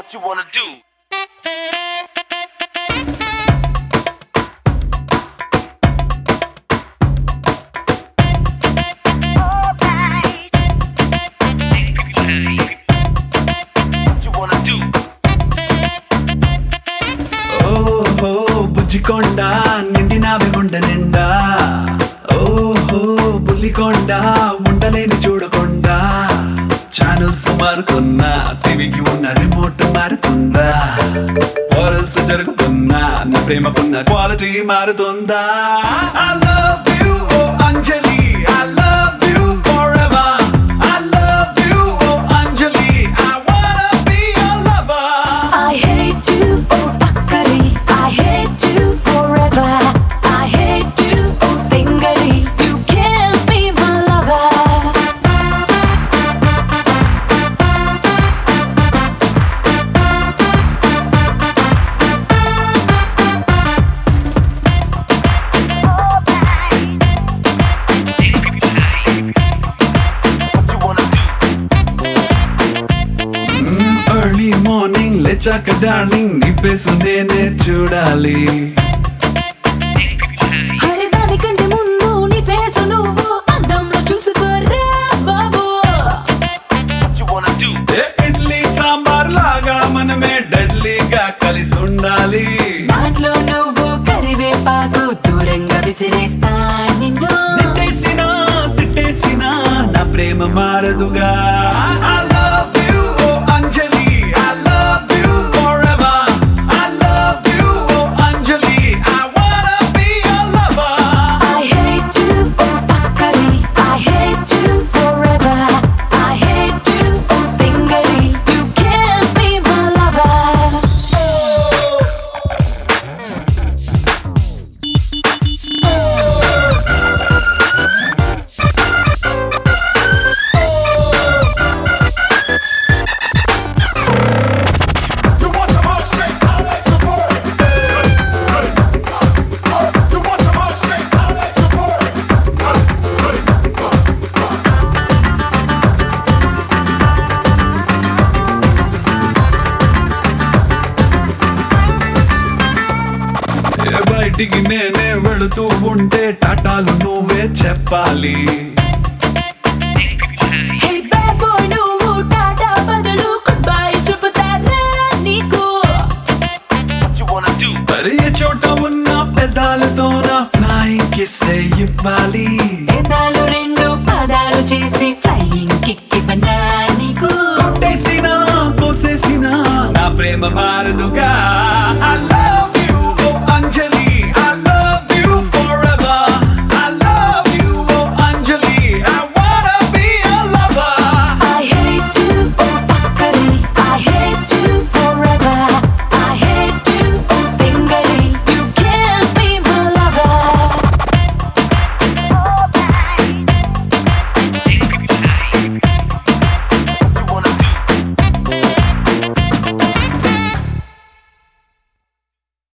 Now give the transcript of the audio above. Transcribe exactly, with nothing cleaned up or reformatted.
What you wanna do? బుజ్జికొండ నిండినావి గుండె నిండా ఓహో బుల్లికొండ ఉండలేని చూడకుండా ఛానల్స్ మారుతున్నా టీవీకి ఉన్న రిమోట్ మారుతుందా ఓరల్స్ జరుగుతున్నా నా ప్రేమకున్న క్వాలిటీ మారుతుందా I love you oh Anjali I love you forever I love you oh Anjali I wanna be your lover I hate you oh akkari I hate you forever I hate you oh tingari you can't be my lover early morning లేచాక darling నీ face నేనే చూడాలి హరి దానికంటే ముందు నీ face నువ్వు అద్దంలో చూసుకోరా బాబు What you wanna do? ఏ ఇడ్లీ సాంబార్ లాగా మనమే డెడ్లీగా కలిసి ఉండాలి దాంట్లో నువ్వు కరివేపాకు దూరంగా విసిరేస్తా నిన్ను నెట్టేసినా తిట్టేసినా నా ప్రేమ మారదుగా I love you oh Anjali I love you forever I love you oh Anjali I wanna be your lover I hate you oh akkari I hate you forever I hate you oh tingari you can't be my lover You want some hot shakes? I'll let you pour it. You want some hot shakes? I'll let you pour it. ఏ బయటికి నేనే వెళుతూ ఉంటే టాటాలు నువ్వే చెప్పాలి Hey bad boy నువ్వు టాటా బదులు good bye చెబుతారా నీకు What you wanna do? మరి ఏ చోట ఉన్న పెదాలతో నా ఫ్లైంగ్ కిస్ ఇవ్వాలి ఎదాలు